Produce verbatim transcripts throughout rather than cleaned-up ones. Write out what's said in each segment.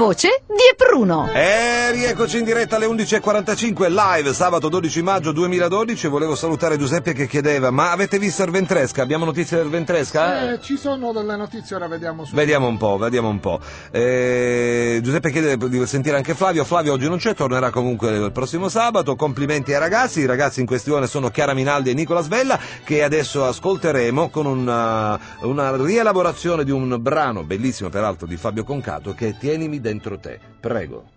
voce di Epruno. E rieccoci in diretta alle undici e quarantacinque, live, sabato dodici maggio duemiladodici. Volevo salutare Giuseppe che chiedeva: ma avete visto il Ventresca? Abbiamo notizie del Ventresca? Eh, ci sono delle notizie, ora vediamo su. Vediamo un po', vediamo un po'. Eh, Giuseppe chiede di sentire anche Flavio. Flavio oggi non c'è, tornerà comunque il prossimo sabato. Complimenti ai ragazzi. I ragazzi in questione sono Chiara Minaldi e Nicola Svella, che adesso ascolteremo con una, una rielaborazione di un brano bellissimo, peraltro, di Fabio Concato, che è Tienimi dentro te. Prego.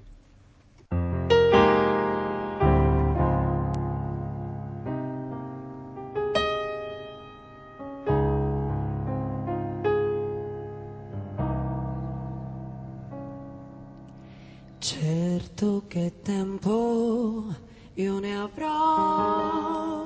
Certo che tempo io ne avrò,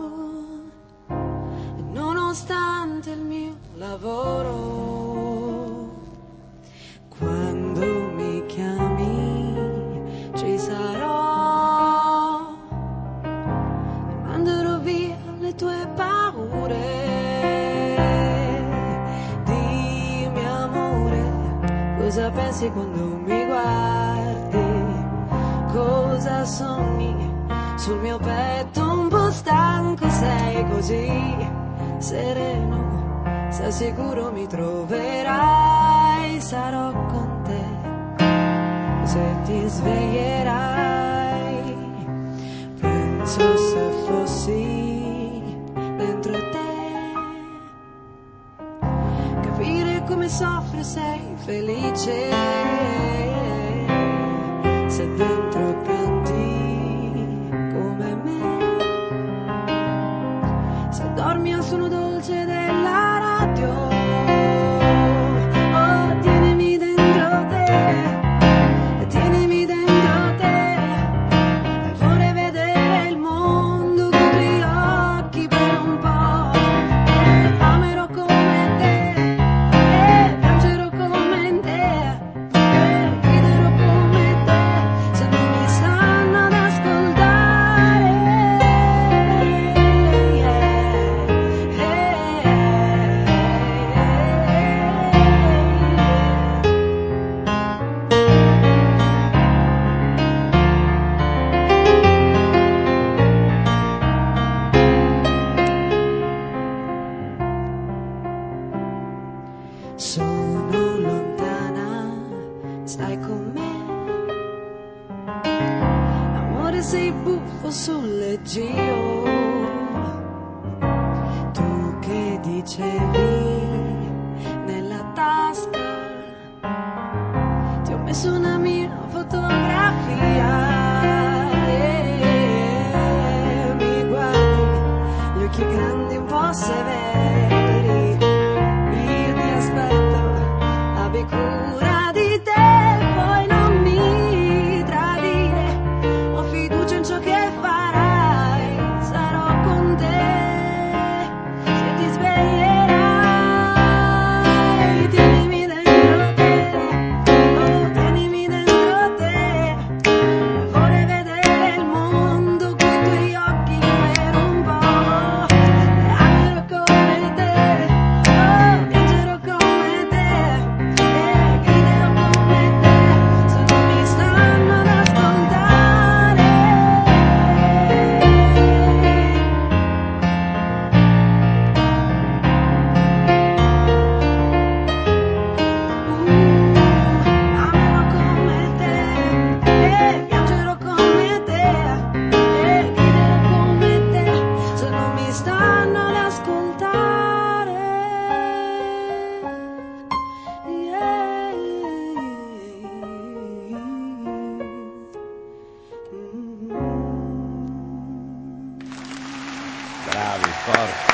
nonostante il mio lavoro. Quando mi chiami ci sarò, manderò via le tue paure. Dimmi amore, cosa pensi quando mi guardi? Cosa sogni sul mio petto un po' stanco? Sei così sereno, sei sicuro mi troverai. Sarò con te se ti sveglierai. Penso se fossi dentro te, capire come soffri, sei felice. Se dentro canti come me, se dormi al suono dolce della radio. Oh, tienimi dentro te, tienimi dentro te. Vorrei vedere il mondo con i tuoi occhi per un po'. Amerò come te, e piangerò come te, e riderò come te. Se non mi stanno ad ascoltare, sono lontana, stai con me. Amore, sei buffo sul leggio. Tu che dicevi nella tasca, ti ho messo una mia fotografia. E mi guardi, gli occhi grandi un po' severi. Io ti aspetto, abbi cura di te, poi non mi tradire. Ho fiducia in ciò che farai, sarò con te se ti sveglierai. Tienimi dentro te, oh tienimi dentro te. Vorrei vedere il mondo con i tuoi occhi per un po'. Amerò come te, oh piangerò come te, e griderò come te. Se non mi stanno ad ascoltare, amerò come te, e piangerò come te, e griderò come te. Se non mi stanno ad ascoltare, yeah. Bravi, porca.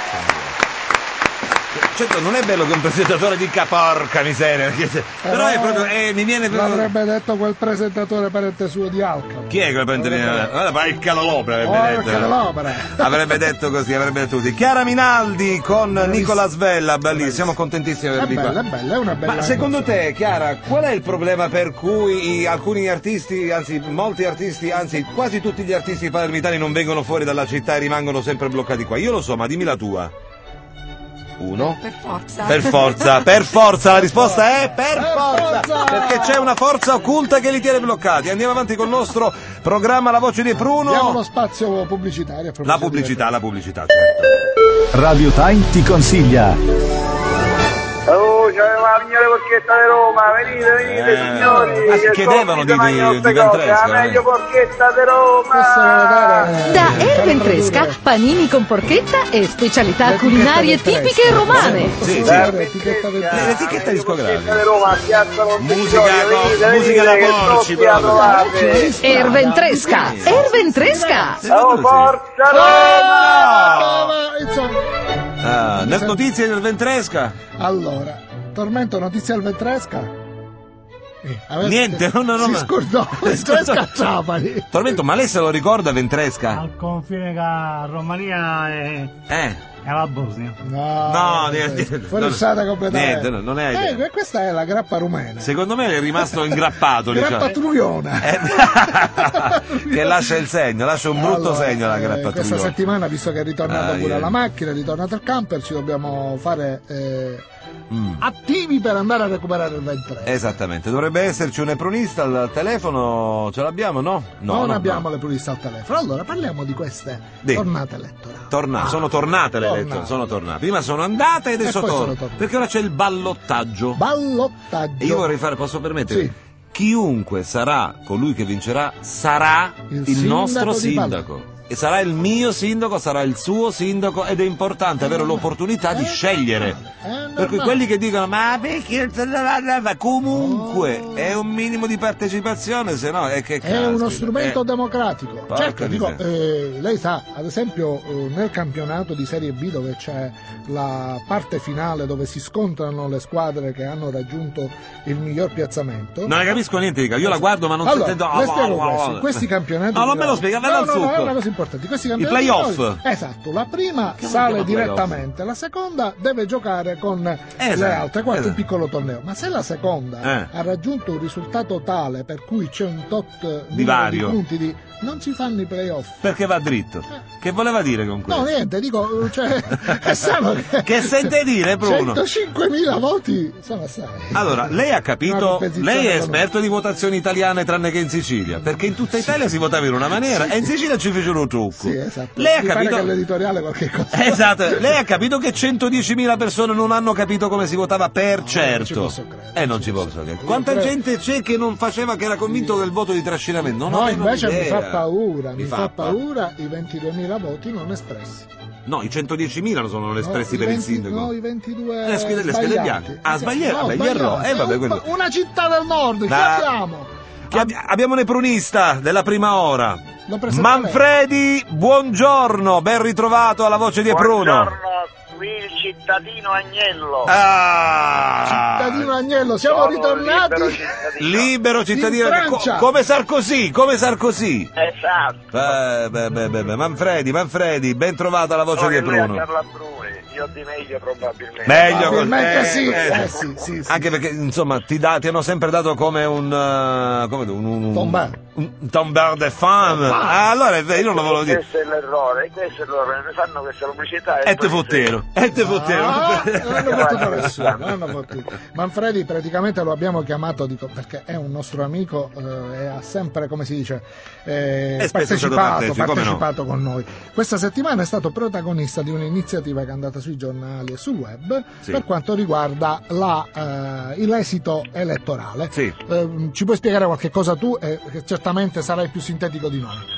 Certo, non è bello che un presentatore dica porca miseria, perché- però è proprio, eh, mi viene proprio... L'avrebbe detto quel presentatore parente suo di Alcamo. Chi è che prende Avrebbe- ma il calolopera avrebbe Porca detto. dell'opera. Avrebbe detto così, avrebbe detto così. Chiara Minaldi con Nicola Svella, bellissimo, Bellissimo. siamo contentissimi di È avervi qua. bella, è bella, è una bella. Ma secondo canzone. te, Chiara, qual è il problema per cui alcuni artisti, anzi molti artisti, anzi quasi tutti gli artisti palermitani non vengono fuori dalla città e rimangono sempre bloccati qua? Io lo so, ma dimmi la tua. Uno. Per forza. Per forza, per forza, la risposta è per Per forza, forza! perché c'è una forza occulta che li tiene bloccati. Andiamo avanti con il nostro programma La Voce di Diamo lo Pruno. spazio pubblicitario. a La proposito di pubblicità, la pubblicità, certo. Radio Time ti consiglia. Oh, c'è la migliore porchetta di Roma, venite, venite Eh, signori. ma che chiedevano di- mangiano di- queste di cose, Ventresca, la eh. meglio porchetta di Roma. Questo vuole vedere, Da eh, per Erventresca, produrre panini con porchetta e specialità l'etichetta culinarie Ventresca. tipiche romane. Sì, sì. Vedere l'etichetta del- L'etichetta discografica. Porchetta di Roma, piazza Montecitorio, Musica, venite, no, musica da venite, che porci, tutti la proprio. trovate. Erventresca, Erventresca. Oh, forza Roma! Ma, insomma, Ah, nel notizie del Ventresca? allora, tormento notizia al Ventresca? Eh, avete- Niente, no, no, no, Si ma- scordò, Ventresca a Trapani. Tormento, ma lei se lo ricorda Ventresca? Al confine con Romania e, Eh. e la Bosnia. No, No, eh, niente, fuori no, uscita completamente. niente, no, non è idea. Eh, questa è la grappa rumena. Secondo me è rimasto ingrappato, Grappa diciamo. trugliona. Eh, che lascia il segno, lascia un brutto Allora, segno la eh, grappa questa trugliona. settimana, visto che è ritornata Ah, pure yeah. la macchina, è ritornato il camper, ci dobbiamo fare eh, Mm. attivi per andare a recuperare il Ventresca. Esattamente, dovrebbe esserci un epronista al telefono, ce l'abbiamo, no? No, non no, abbiamo no. le puliste al telefono. Allora parliamo di queste Di. tornate elettorali. Torna- sono tornate le Tornate. elezioni, sono tornate. Prima sono andate e adesso E poi sono tornano. tornate. Perché ora c'è il ballottaggio. Ballottaggio. E io vorrei fare, posso permettere? Sì. Chiunque sarà colui che vincerà sarà Il il, sindaco nostro di sindaco. E sarà il mio sindaco, sarà il suo sindaco ed è importante avere l'opportunità di È scegliere. normale, è Per cui normale. quelli che dicono ma perché ma comunque è un minimo di partecipazione, se no è che È caspita, uno strumento eh. democratico. Porca Certo, dico, miseria. eh, lei sa, ad esempio, eh, nel campionato di Serie B dove c'è la parte finale dove si scontrano le squadre che hanno raggiunto il miglior piazzamento. Non ne capisco niente, dica. Io la guardo ma non Allora, sento. le spiego questo. Questi campionati No, non di me lo calcio- spiega, vai no, al no, no, succo. è una cosa importante. Questi I campionati di playoff. calcio- Esatto, la prima Che sale vuol dire direttamente, la seconda deve giocare con le Esatto, altre, qualche esatto. piccolo torneo. Ma se la seconda Eh. ha raggiunto un risultato tale per cui c'è un tot numero di Divario. punti di non si fanno i playoff. Perché va dritto. Che voleva dire con questo? No, niente, dico, cioè, è strano che... Che sente dire, Bruno? centocinquemila voti sono assai. Allora, lei ha Una capito, competizione lei è economica. esperto di votazioni italiane tranne che in Sicilia, perché in tutta Italia si votava in una maniera e in Sicilia ci fecero un trucco. Sì, esatto. Lei ha Mi pare capito... che all'editoriale qualche cosa... Esatto, lei ha capito che centodiecimila persone non hanno capito come si votava per non ci certo. posso credere, Eh, non non ci ci posso posso credere. credere. Quanta Io gente c'è che non faceva, che era convinto del voto di trascinamento? Non No, avevano invece mi idea. fa paura, mi, Mi fa, fa paura i ventiduemila voti non espressi. No, i centodiecimila non sono non espressi No, per i il venti sindaco. No, i ventidue Le schede- le schede sbagliati. bianche. Ah, Sì, sbagliato, no, vabbè, gli erro- sbagliati. eh, vabbè, È un quello- pa- Una città del nord, che Ah. abbiamo? Che abbi- abbiamo un epronista della prima ora. L'ho presentato Manfredi, buongiorno, ben ritrovato alla voce di Epruno. Buongiorno, qui il cittadino Agnello. Ah, Cittadino Agnello, siamo Sono ritornati. libero cittadino. libero cittadino, In Francia. co- come Sarkozy, come Sarkozy. Esatto. Eh, beh, beh, beh, beh. Manfredi, Manfredi, ben trovato alla voce Solo di che lui ha Epruno. Carla Bruni, io di meglio probabilmente. Meglio Probabilmente eh, sì. eh. Eh, sì, sì, sì. Anche perché insomma ti, da- ti hanno sempre dato come un uh, come un, un, un Tombard. un tombard de femme. Ah, allora è vero, io non lo volevo dire. Questo è l'errore, questo è l'errore, ne fanno questa pubblicità E te poi- fottero, e te fottero. Ah, non hanno battuto nessuno, non hanno battuto. Manfredi praticamente lo abbiamo chiamato dico, perché è un nostro amico eh, e ha sempre, come si dice, eh, È spesso stato partecipato, partecipe, come no. partecipato con noi. Questa settimana è stato protagonista di un'iniziativa che è andata sui giornali e sul web Sì. per quanto riguarda la, eh, l'esito elettorale. Sì. Eh, ci puoi spiegare qualche cosa tu, eh, che certamente sarai più sintetico di noi.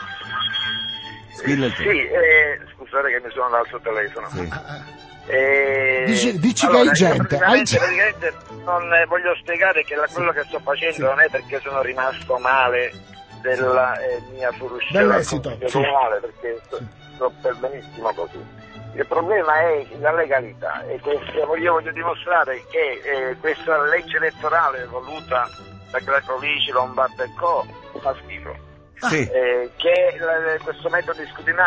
Spilla il Sì, tempo. eh, scusate che mi sono dal suo telefono. Sì. Eh, Dici- dici che allora, hai io gente, praticamente, hai gente. praticamente non eh, voglio spiegare che la- quello che sto facendo Sì. non è perché sono rimasto male della eh, mia fuoriuscita dal Dell'esito, Consiglio sì. comunale, perché sto, sto per benissimo così. Il problema è la legalità e questo, io voglio dimostrare che eh, questa legge elettorale voluta da Cracolici, Lombardo e Co. fa schifo. Sì. Eh, che la- questo metodo di scrutinare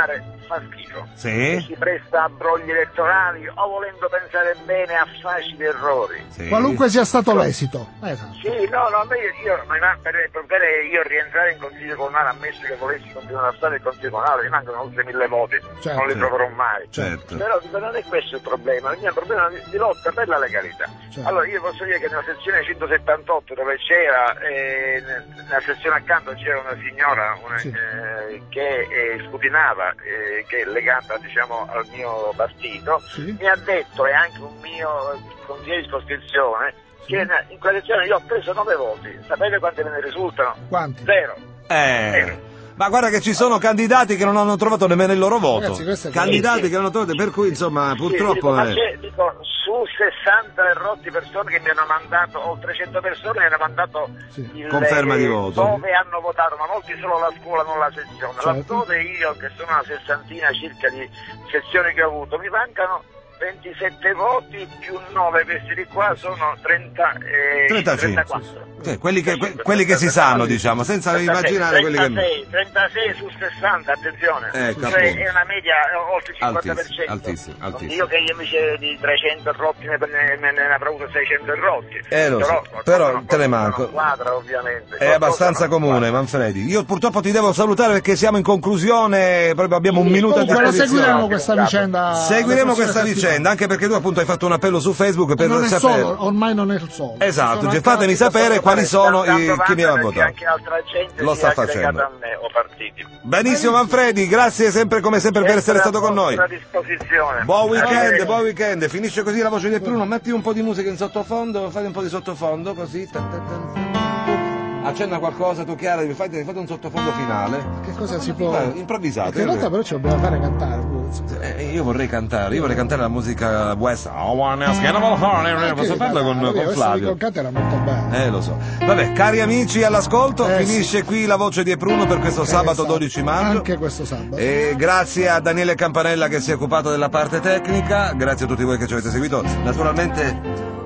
fa schifo, Sì. che si presta a brogli elettorali o volendo pensare bene a facili errori. Sì. Qualunque sia stato l'esito. Esatto. Sì, no, no, io, io ma per, per, per io rientrare in consiglio comunale, ammesso che volessi continuare a stare in consiglio comunale, mi mancano oltre mille voti, Certo. non li troverò mai. Certo. Però, però non è questo il problema, il mio problema è di lotta per la legalità. Certo. Allora io posso dire che nella sezione centosettantotto dove c'era, eh, nella sezione accanto c'era una signora una, Sì. eh, che eh, scrutinava, eh, che è legata diciamo al mio partito, Sì. mi ha detto, e anche un mio consigliere di circoscrizione, che in quella sezione io ho preso nove voti. Sapete quanti me ne risultano? Quanti? Zero. Eh. Zero. Ma guarda che ci sono candidati che non hanno trovato nemmeno il loro voto. Ragazzi, questo è Candidati sì, sì. che non hanno trovato, per cui insomma Sì, purtroppo. dico, ma eh. c'è, dico, su sessanta errotti persone che mi hanno mandato, oltre cento persone mi hanno mandato Sì. il, Conferma di eh, voto. dove hanno votato, ma molti solo la scuola, non la sezione. Certo. Laddove io, che sono una sessantina circa di sezioni che ho avuto, mi mancano ventisette voti più nove, questi di qua sono trenta, eh, trentacinque. trentaquattro. Sì, quelli, che, que- quelli che si sanno, diciamo, senza immaginare quelli che. trentasei, trentasei su sessanta, attenzione. Ecco, Cioè, appunto. è una media eh, oltre il cinquanta per cento. Altissimo, altissimo, altissimo. Io che io invece di trecento errotti ne, ne, ne, ne avrò avuto seicento errotti. Eh, lo so, però, però non te ne qualcosa manco. non quadra, ovviamente. È Qualcosa abbastanza non comune, quadra. Manfredi. Io purtroppo ti devo salutare perché siamo in conclusione, proprio abbiamo un Sì, minuto a Comunque la disposizione. seguiremo questa vicenda. Seguiremo la questa prossima vicenda, settimana. anche perché tu appunto hai fatto un appello su Facebook per E non è sapere. solo, ormai non è il solo. Esatto, Sono cioè, anche fatemi altri sapere che quali sono Tanto i, chi avanti mi va a perché votare. anche altra gente Lo sia sta legata facendo. a me o partiti. Benissimo Manfredi, grazie sempre come sempre per essere stato con noi. A disposizione. Buon weekend, Arrivederci. buon weekend. Finisce così la voce di Bruno. Metti un po' di musica in sottofondo, fate un po' di sottofondo così. Ta ta ta ta. Accenna qualcosa, tu Chiara, fate, fate un sottofondo finale. Che cosa si può. Eh, improvvisato. Che in realtà però ci dobbiamo fare cantare pure. Eh, io vorrei cantare, io vorrei cantare la musica West. Oh, one else, posso farla con, con Flavio? Con Cate era molto bene. Eh, lo so. Vabbè, cari amici all'ascolto, Eh, finisce qui la voce di Bruno per questo Eh, sabato esatto. dodici maggio. Anche questo sabato. E grazie a Daniele Campanella che si è occupato della parte tecnica, grazie a tutti voi che ci avete seguito, naturalmente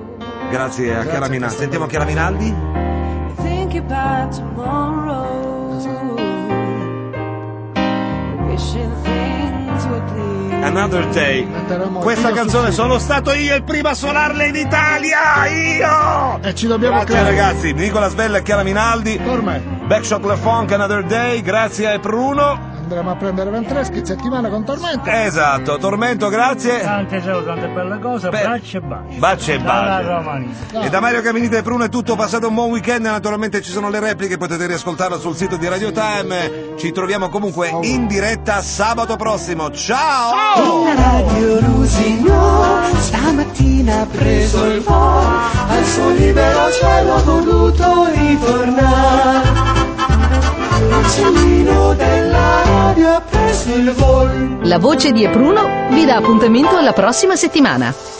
grazie a Chiara a Minaldi. questa Sentiamo Chiara Minaldi. Think about tomorrow, wishing things were clear. Another Day. Metteremo Questa il video canzone sul sito. sono stato io il primo a suonarla in Italia, io! E ci dobbiamo Grazie creare. ragazzi, Nicola Svella e Chiara Minaldi. Ormai Backshot Le Funk, Another Day, grazie a Bruno. andremo a prendere Ventreschi settimana con Tormento. Esatto, Tormento, grazie. Tante saluti, tante belle cose, Beh, baci e baci. baci e Dalla baci. Romania. No. E da Mario Caminita e Bruno è tutto, passate un buon weekend, naturalmente ci sono le repliche, potete riascoltarlo sul sito di Radio Time, ci troviamo comunque in diretta sabato prossimo, ciao! La radio Rusino stamattina ha preso il volo, al suo libero cielo ha voluto ritornare. L'uccellino della radio ha preso il volo. La voce di Epruno vi dà appuntamento alla prossima settimana.